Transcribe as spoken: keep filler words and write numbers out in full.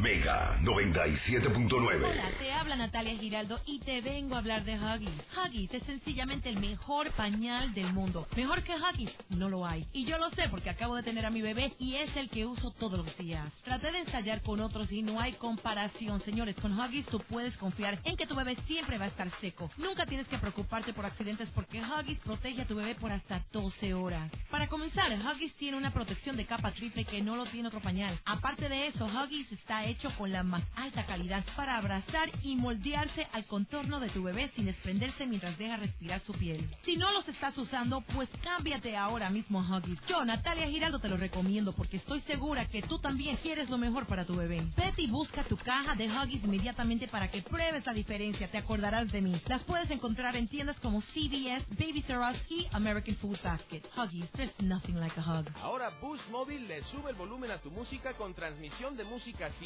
Mega noventa y siete punto nueve. Hola, te habla Natalia Giraldo y te vengo a hablar de Huggies. Huggies es sencillamente el mejor pañal del mundo. Mejor que Huggies no lo hay. Y yo lo sé porque acabo de tener a mi bebé y es el que uso todos los días. Traté de ensayar con otros y no hay comparación. Señores, con Huggies tú puedes confiar en que tu bebé siempre va a estar seco. Nunca tienes que preocuparte por accidentes porque Huggies protege a tu bebé por hasta doce horas. Para comenzar, Huggies tiene una protección de capa triple que no lo tiene otro pañal. Aparte de eso, Huggies está hecho con la más alta calidad para abrazar y moldearse al contorno de tu bebé sin desprenderse mientras deja respirar su piel. Si no los estás usando, pues cámbiate ahora mismo a Huggies. Yo, Natalia Giraldo, te lo recomiendo porque estoy segura que tú también quieres lo mejor para tu bebé. Vete y busca tu caja de Huggies inmediatamente para que pruebes la diferencia. Te acordarás de mí. Las puedes encontrar en tiendas como C V S, Babies R Us y American Food Basket. Huggies, there's nothing like a hug. Ahora Boost Mobile le sube el volumen a tu música con transmisión de música